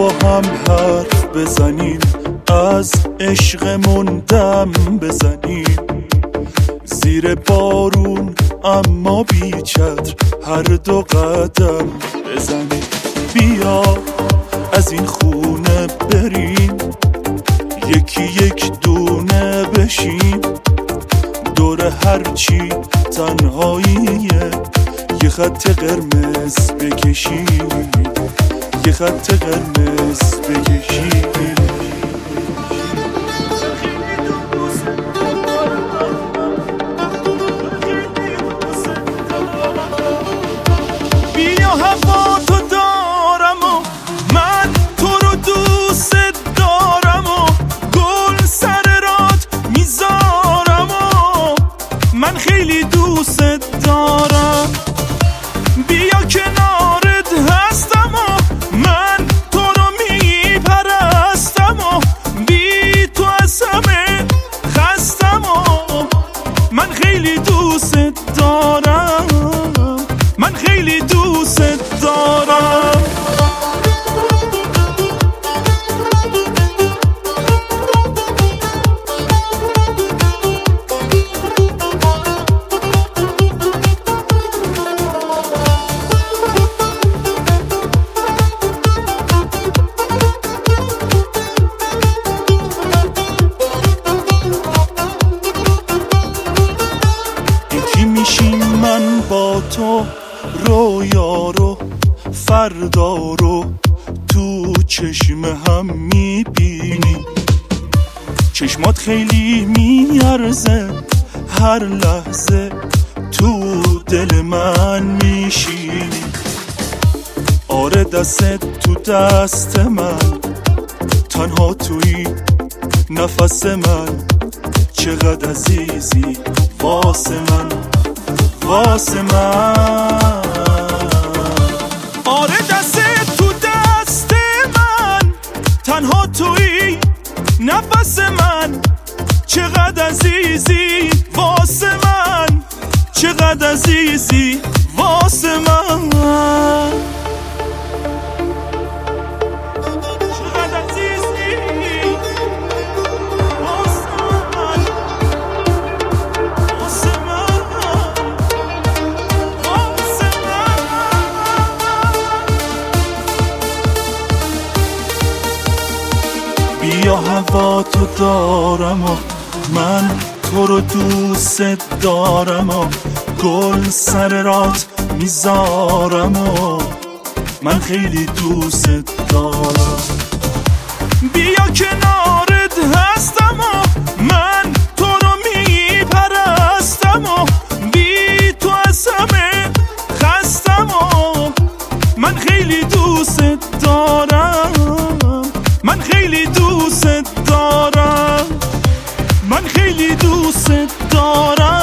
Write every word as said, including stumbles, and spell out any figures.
با هم حرف بزنیم، از عشقمون دم بزنیم، زیر بارون اما بی چتر هر دو قدم بزنیم. بیا از این خونه بریم، یکی یک دونه بشیم، دور هرچی تنهاییه یه خط قرمز بکشیم، یه خط قرمز بکشیم. بیا هوا تو دارم و من تو رو دوست دارم و گل سر رات میذارم و من خیلی دوست دارم. بیا کنارت هستم و من تو رو میپرستم و بی تو از همه خستم و من خیلی دوست دارم، من خیلی دوست دارم. یکی میشیم من با تو، رویا رو فردا رو تو چشم هم میبینی، چشمات خیلی میارزه هر لحظه تو دل من میشینی. آره دستت تو دست من، تنها توی نفس من، چقدر عزیزی واسه من، واسه من. آره دست تو دست من، تنها توی نفس من، چقدر عزیزی واسه من، چقدر عزیزی واسه من. بیا هوا تو دارم و من تو رو دوست دارم و گل سر رات میذارم و من خیلی دوست دارم. بیا کنارت هستم و من تو رو میپرستم و بی تو از همه خستم و من خیلی دوست دارم، من خیلی دوست دارم، من خیلی دوست دارم.